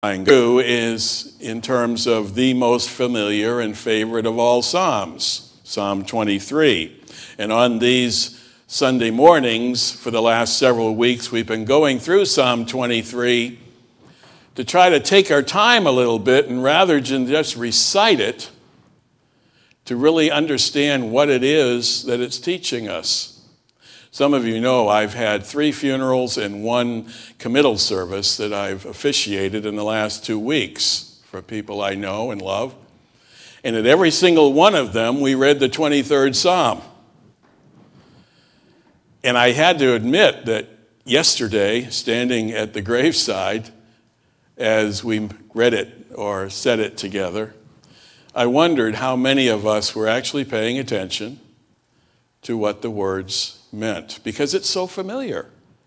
Is in terms of the most familiar and favorite of all Psalms, Psalm 23. And on these Sunday mornings for the last several weeks, we've been going through Psalm 23 to try to take our time a little bit and rather than just recite it, to really understand what it is that it's teaching us. Some of you know I've had 3 funerals and 1 committal service that I've officiated in the last 2 weeks for people I know and love. And at every single one of them, we read the 23rd Psalm. And I had to admit that yesterday, standing at the graveside, as we read it or said it together, I wondered how many of us were actually paying attention to what the words meant, because it's so familiar.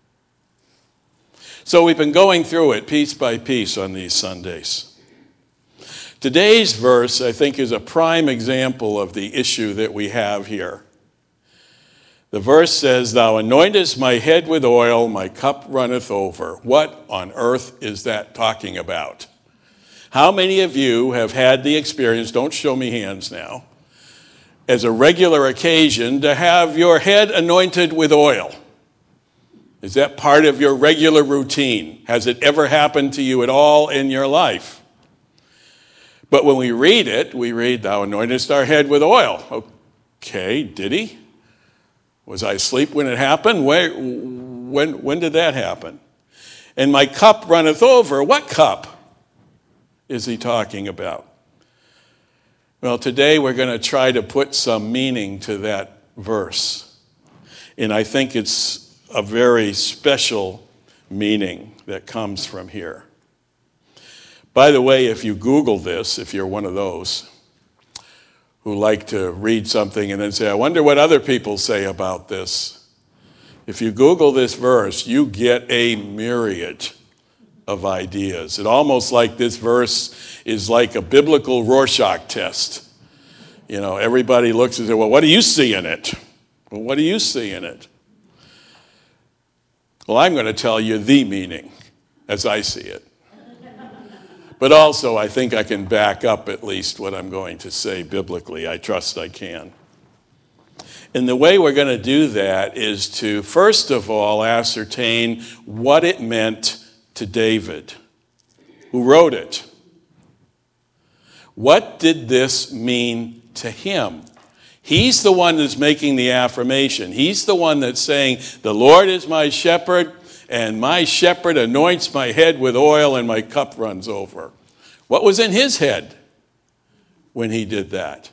So we've been going through it piece by piece on these Sundays. Today's verse, I think, is a prime example of the issue that we have here. The verse says, "Thou anointest my head with oil, my cup runneth over." What on earth is that talking about? How many of you have had the experience, don't show me hands now, as a regular occasion to have your head anointed with oil? Is that part of your regular routine? Has it ever happened to you at all in your life? But when we read it, we read, "Thou anointest our head with oil." Okay, did he? Was I asleep when it happened? When did that happen? "And my cup runneth over." What cup is he talking about? Well, today we're going to try to put some meaning to that verse. And I think it's a very special meaning that comes from here. By the way, if you Google this, if you're one of those who like to read something and then say, "I wonder what other people say about this," if you Google this verse, you get a myriad of ideas. It almost like this verse is like a biblical Rorschach test. You know, everybody looks and says, "Well, what do you see in it?" Well, what do you see in it? Well, I'm going to tell you the meaning as I see it. But also, I think I can back up at least what I'm going to say biblically. I trust I can. And the way we're going to do that is to, first of all, ascertain what it meant to David, who wrote it. What did this mean to him? He's the one that's making the affirmation. He's the one that's saying, "The Lord is my shepherd, and my shepherd anoints my head with oil, and my cup runs over." What was in his head when he did that?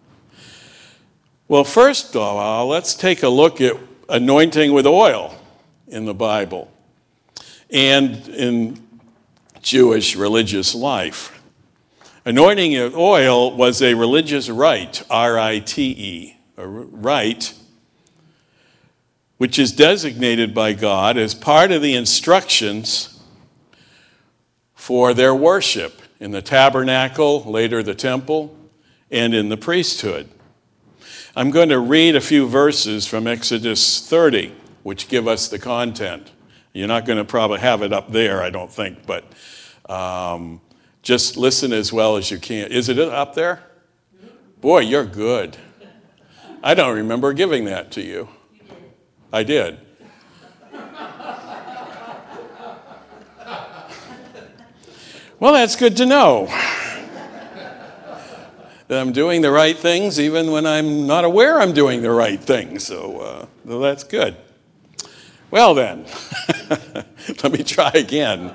Well, first of all, let's take a look at anointing with oil in the Bible and in Jewish religious life. Anointing with oil was a religious rite, R-I-T-E, a rite which is designated by God as part of the instructions for their worship in the tabernacle, later the temple, and in the priesthood. I'm going to read a few verses from Exodus 30, which give us the content. You're not going to probably have it up there, I don't think, but just listen as well as you can. Is it up there? Boy, you're good. I don't remember giving that to you. I did. Well, that's good to know. That I'm doing the right things even when I'm not aware I'm doing the right things. So that's good. Well then, let me try again.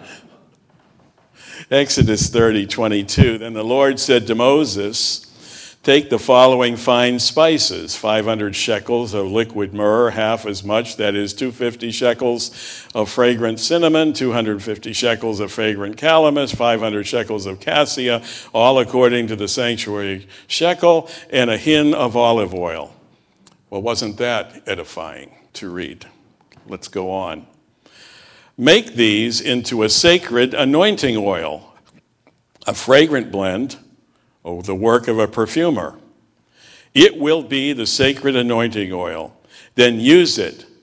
Exodus 30:22. Then the Lord said to Moses, "Take the following fine spices, 500 shekels of liquid myrrh, half as much, that is 250 shekels of fragrant cinnamon, 250 shekels of fragrant calamus, 500 shekels of cassia, all according to the sanctuary shekel, and a hin of olive oil." Well, wasn't that edifying to read? Let's go on. "Make these into a sacred anointing oil, a fragrant blend, the work of a perfumer. It will be the sacred anointing oil. Then use it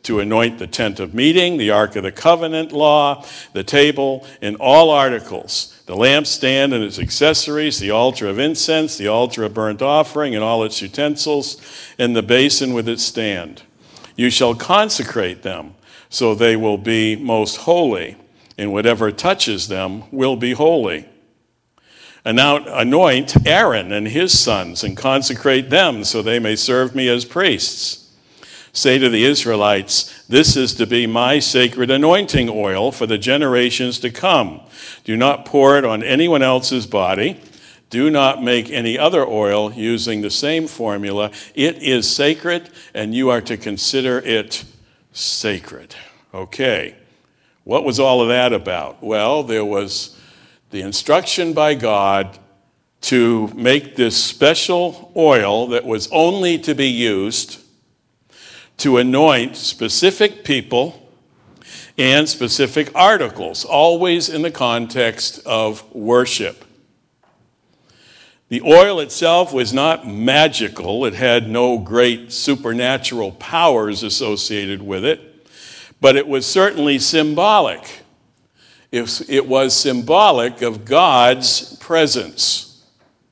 to anoint the tent of meeting, the ark of the covenant law, the table, and all articles, the lampstand and its accessories, the altar of incense, the altar of burnt offering and all its utensils, and the basin with its stand. You shall consecrate them, so they will be most holy, and whatever touches them will be holy. And now anoint Aaron and his sons and consecrate them so they may serve me as priests. Say to the Israelites, this is to be my sacred anointing oil for the generations to come. Do not pour it on anyone else's body. Do not make any other oil using the same formula. It is sacred, and you are to consider it sacred. Okay, what was all of that about? Well, there was the instruction by God to make this special oil that was only to be used to anoint specific people and specific articles, always in the context of worship. The oil itself was not magical. It had no great supernatural powers associated with it, but it was certainly symbolic. It was symbolic of God's presence.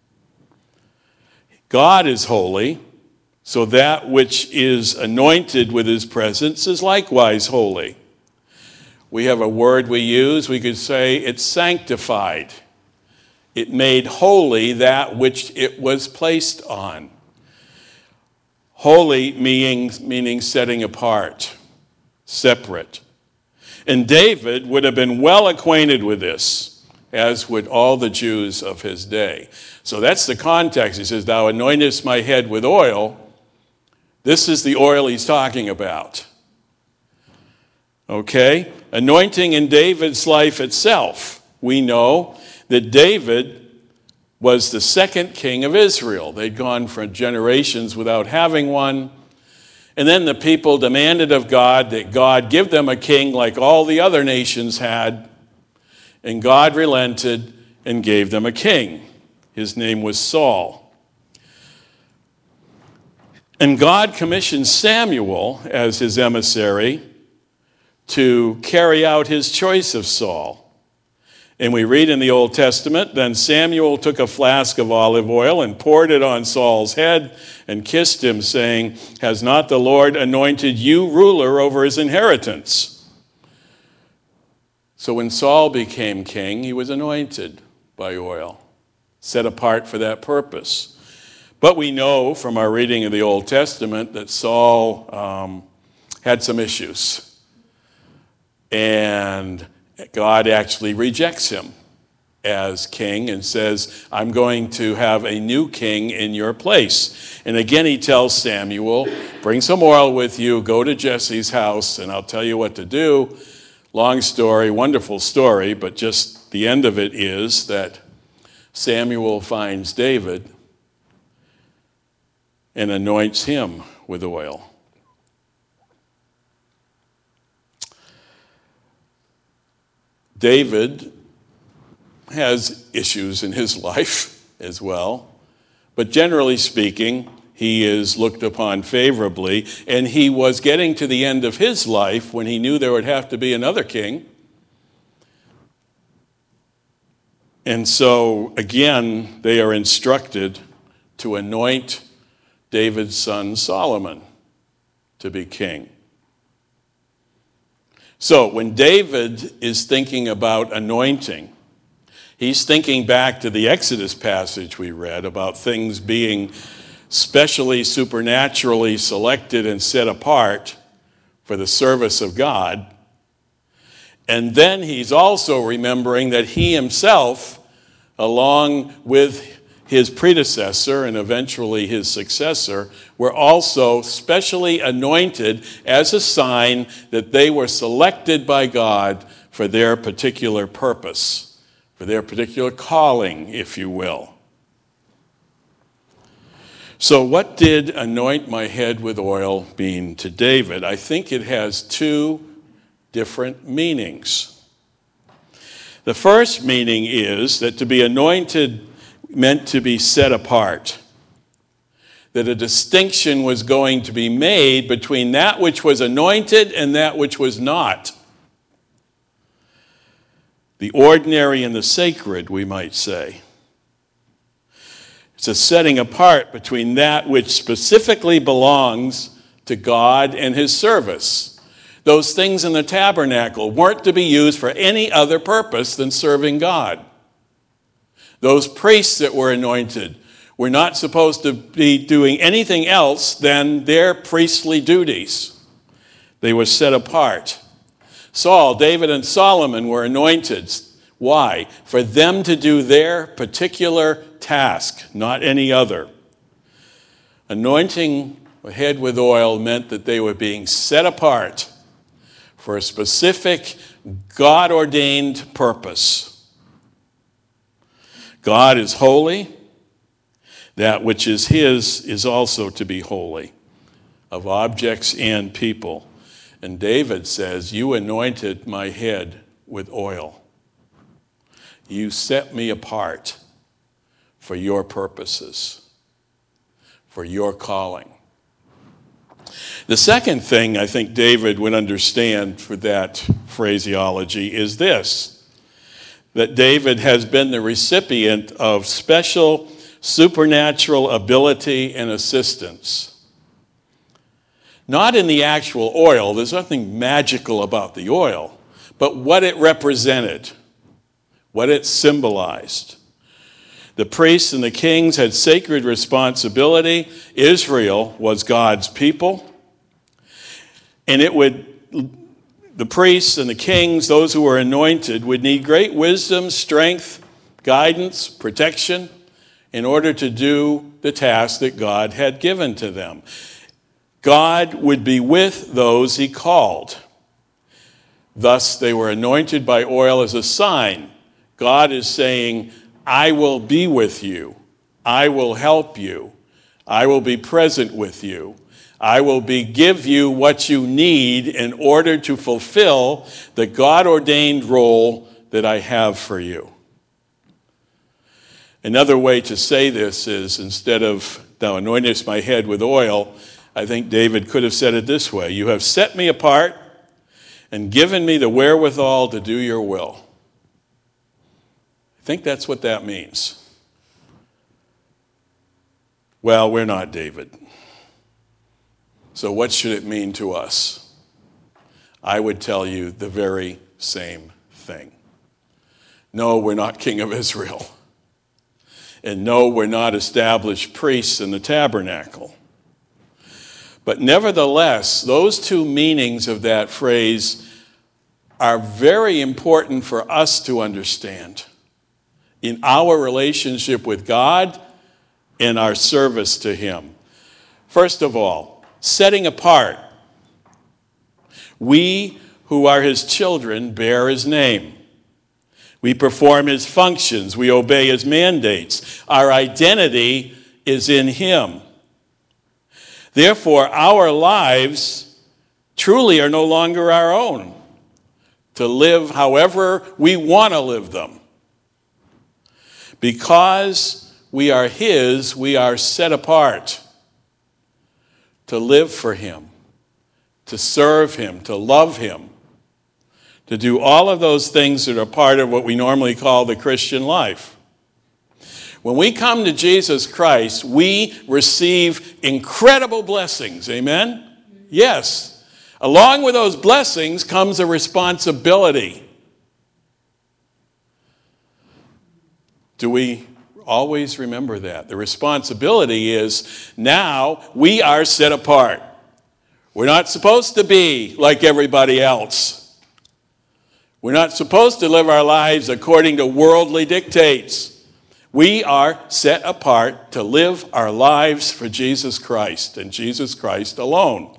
God is holy, so that which is anointed with his presence is likewise holy. We have a word we use. We could say it's sanctified. It made holy that which it was placed on. Holy meaning setting apart, separate. And David would have been well acquainted with this, as would all the Jews of his day. So that's the context. He says, thou anointest my head with oil. This is the oil he's talking about. Okay? Anointing in David's life itself. We know that David was the second king of Israel. They'd gone for generations without having one. And then the people demanded of God that God give them a king like all the other nations had. And God relented and gave them a king. His name was Saul. And God commissioned Samuel as his emissary to carry out his choice of Saul. And we read in the Old Testament, then Samuel took a flask of olive oil and poured it on Saul's head and kissed him, saying, has not the Lord anointed you ruler over his inheritance? So when Saul became king, he was anointed by oil, set apart for that purpose. But we know from our reading of the Old Testament that Saul had some issues. And God actually rejects him as king and says, I'm going to have a new king in your place. And again, he tells Samuel, bring some oil with you, go to Jesse's house, and I'll tell you what to do. Long story, wonderful story, but just the end of it is that Samuel finds David and anoints him with oil. David has issues in his life as well, but generally speaking, he is looked upon favorably, and he was getting to the end of his life when he knew there would have to be another king. And so, again, they are instructed to anoint David's son Solomon to be king. So when David is thinking about anointing, he's thinking back to the Exodus passage we read about things being specially, supernaturally selected and set apart for the service of God. And then he's also remembering that he himself, along with his predecessor and eventually his successor, were also specially anointed as a sign that they were selected by God for their particular purpose, for their particular calling, if you will. So what did anoint my head with oil mean to David? I think it has two different meanings. The first meaning is that to be anointed meant to be set apart. that a distinction was going to be made between that which was anointed and that which was not. The ordinary and the sacred, we might say. It's a setting apart between that which specifically belongs to God and his service. Those things in the tabernacle weren't to be used for any other purpose than serving God. Those priests that were anointed were not supposed to be doing anything else than their priestly duties. They were set apart. Saul, David, and Solomon were anointed. Why? For them to do their particular task, not any other. Anointing a head with oil meant that they were being set apart for a specific God-ordained purpose. God is holy. That which is his is also to be holy, of objects and people. And David says, you anointed my head with oil. You set me apart for your purposes, for your calling. The second thing I think David would understand for that phraseology is this, that David has been the recipient of special supernatural ability and assistance. Not in the actual oil, there's nothing magical about the oil, but what it represented, what it symbolized. The priests and the kings had sacred responsibility. Israel was God's people. And the priests and the kings, those who were anointed, would need great wisdom, strength, guidance, protection in order to do the task that God had given to them. God would be with those he called. Thus, they were anointed by oil as a sign. God is saying, I will be with you. I will help you. I will be present with you. I will give you what you need in order to fulfill the God-ordained role that I have for you. Another way to say this is, instead of thou anointest my head with oil, I think David could have said it this way: you have set me apart and given me the wherewithal to do your will. I think that's what that means. Well, we're not David. So what should it mean to us? I would tell you the very same thing. No, we're not king of Israel. And no, we're not established priests in the tabernacle. But nevertheless, those two meanings of that phrase are very important for us to understand in our relationship with God and our service to him. First of all, setting apart. We who are his children bear his name. We perform his functions. We obey his mandates. Our identity is in him. Therefore, our lives truly are no longer our own to live however we want to live them. Because we are his, we are set apart to live for him, to serve him, to love him, to do all of those things that are part of what we normally call the Christian life. When we come to Jesus Christ, we receive incredible blessings. Amen? Yes. Along with those blessings comes a responsibility. Do we always remember that? The responsibility is now we are set apart. We're not supposed to be like everybody else. We're not supposed to live our lives according to worldly dictates. We are set apart to live our lives for Jesus Christ and Jesus Christ alone.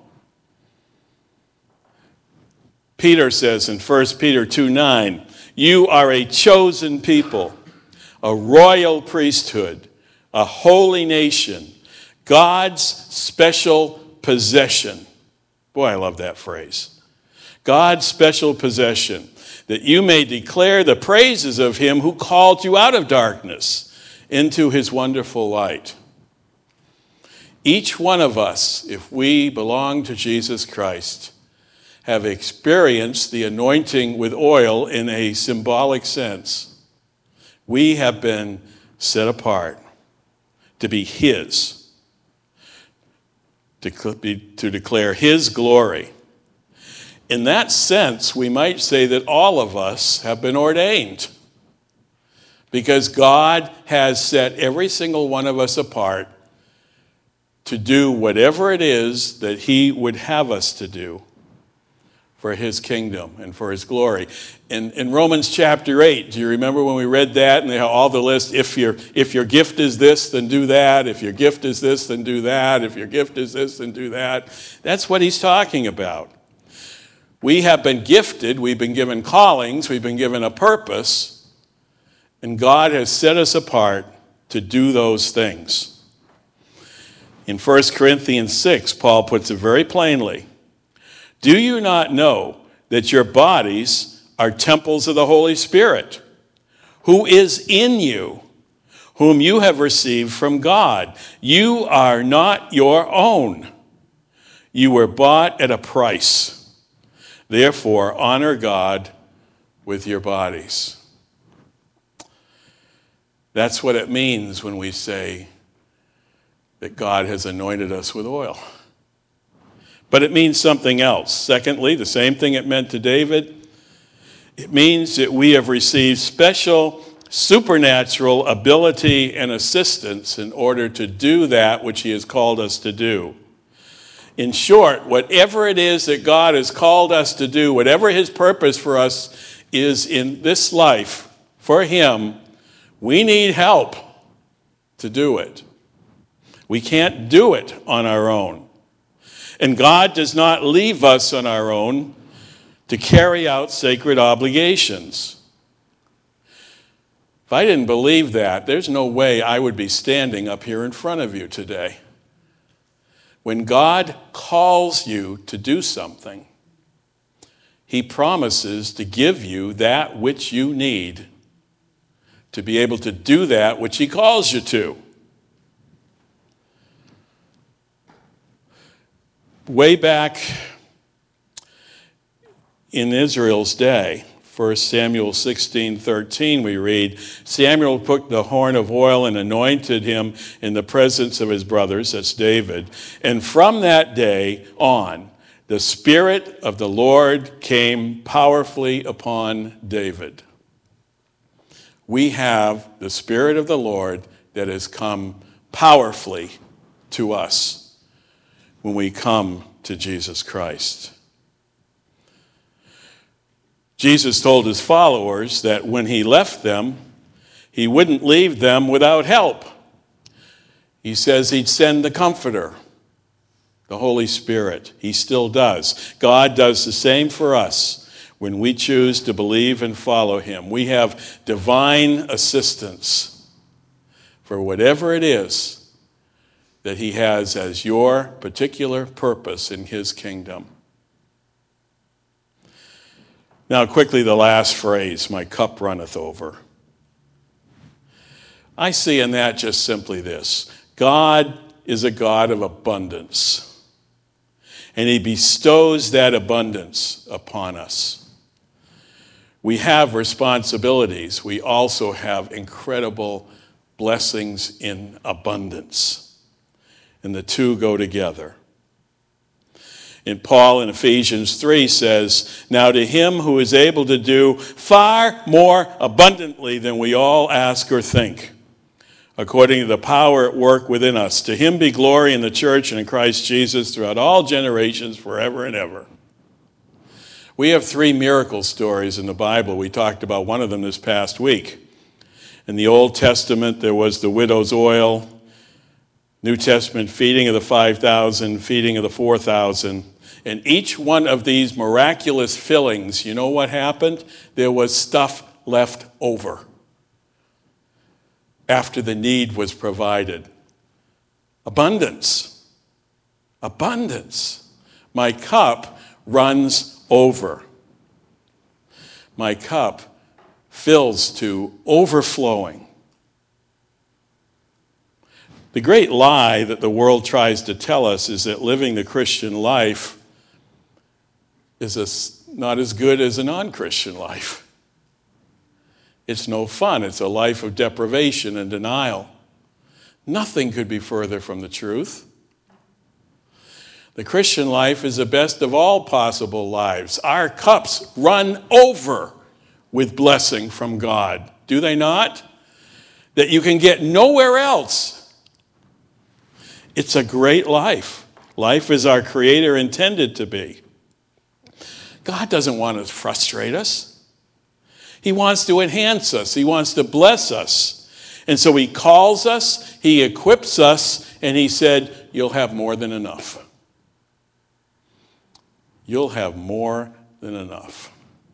Peter says in 1 Peter 2:9, you are a chosen people, a royal priesthood, a holy nation, God's special possession. Boy, I love that phrase. God's special possession, that you may declare the praises of him who called you out of darkness into his wonderful light. Each one of us, if we belong to Jesus Christ, have experienced the anointing with oil in a symbolic sense. We have been set apart to be His, to declare His glory. In that sense, we might say that all of us have been ordained, because God has set every single one of us apart to do whatever it is that He would have us to do for His kingdom and for His glory. In Romans chapter 8, do you remember when we read that? And they have all the list, if your gift is this, then do that. If your gift is this, then do that. If your gift is this, then do that. That's what he's talking about. We have been gifted, we've been given callings, we've been given a purpose, and God has set us apart to do those things. In 1 Corinthians 6, Paul puts it very plainly. Do you not know that your bodies are temples of the Holy Spirit, who is in you, whom you have received from God? You are not your own. You were bought at a price. Therefore, honor God with your bodies. That's what it means when we say that God has anointed us with oil. But it means something else. Secondly, the same thing it meant to David. It means that we have received special supernatural ability and assistance in order to do that which He has called us to do. In short, whatever it is that God has called us to do, whatever His purpose for us is in this life for Him, we need help to do it. We can't do it on our own. And God does not leave us on our own to carry out sacred obligations. If I didn't believe that, there's no way I would be standing up here in front of you today. When God calls you to do something, He promises to give you that which you need to be able to do that which He calls you to. Way back in Israel's day, 1 Samuel 16:13, we read, Samuel took the horn of oil and anointed him in the presence of his brothers, that's David. And from that day on, the Spirit of the Lord came powerfully upon David. We have the Spirit of the Lord that has come powerfully to us when we come to Jesus Christ. Jesus told His followers that when He left them, He wouldn't leave them without help. He says He'd send the Comforter, the Holy Spirit. He still does. God does the same for us when we choose to believe and follow Him. We have divine assistance for whatever it is that He has as your particular purpose in His kingdom. Now, quickly, the last phrase, my cup runneth over. I see in that just simply this. God is a God of abundance, and He bestows that abundance upon us. We have responsibilities. We also have incredible blessings in abundance, and the two go together. And Paul in Ephesians 3 says, now to Him who is able to do far more abundantly than we all ask or think, according to the power at work within us, to Him be glory in the church and in Christ Jesus throughout all generations, forever and ever. We have 3 miracle stories in the Bible. We talked about one of them this past week. In the Old Testament, there was the widow's oil. New Testament, feeding of the 5,000, feeding of the 4,000. And each one of these miraculous fillings, you know what happened? There was stuff left over after the need was provided. Abundance. Abundance. My cup runs over. My cup fills to overflowing. The great lie that the world tries to tell us is that living the Christian life is not as good as a non-Christian life. It's no fun. It's a life of deprivation and denial. Nothing could be further from the truth. The Christian life is the best of all possible lives. Our cups run over with blessing from God. Do they not? That you can get nowhere else. It's a great life. Life as our Creator intended to be. God doesn't want to frustrate us. He wants to enhance us. He wants to bless us. And so he calls us, he equips us, and he said, you'll have more than enough. You'll have more than enough.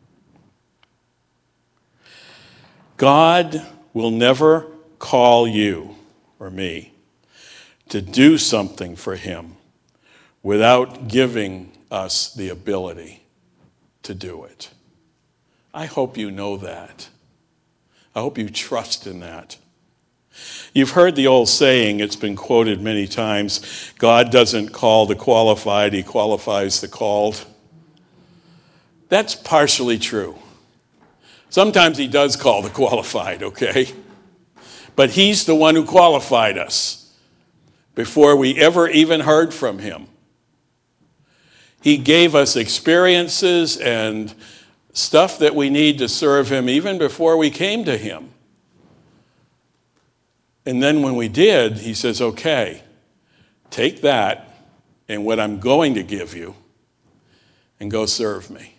God will never call you or me to do something for him without giving us the ability to do it. I hope you know that. I hope you trust in that. You've heard the old saying, it's been quoted many times, God doesn't call the qualified, he qualifies the called. That's partially true. Sometimes he does call the qualified, okay? But he's the one who qualified us before we ever even heard from him. He gave us experiences and stuff that we need to serve him even before we came to him. And then when we did, he says, okay, take that and what I'm going to give you and go serve me.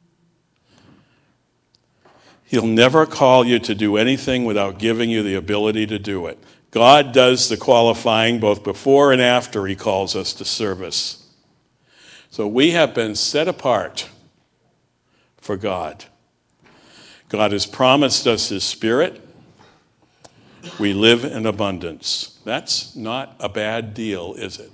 He'll never call you to do anything without giving you the ability to do it. God does the qualifying both before and after he calls us to service. So we have been set apart for God. God has promised us his Spirit. We live in abundance. That's not a bad deal, is it?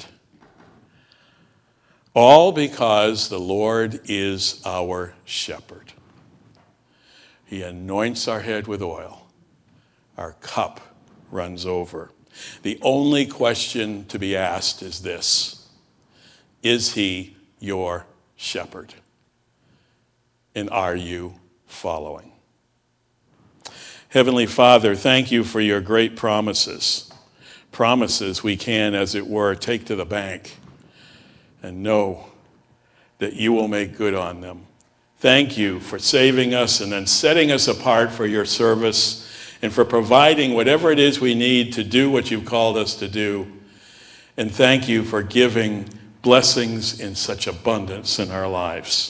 All because the Lord is our shepherd. He anoints our head with oil. Our cup runs over. The only question to be asked is this: is he your shepherd? And are you following? Heavenly Father, thank you for your great promises. Promises we can, as it were, take to the bank and know that you will make good on them. Thank you for saving us and then setting us apart for your service and for providing whatever it is we need to do what you've called us to do. And thank you for giving blessings in such abundance in our lives.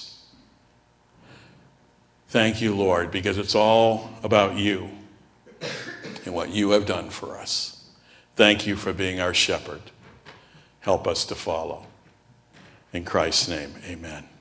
Thank you, Lord, because it's all about you and what you have done for us. Thank you for being our shepherd. Help us to follow. In Christ's name, amen.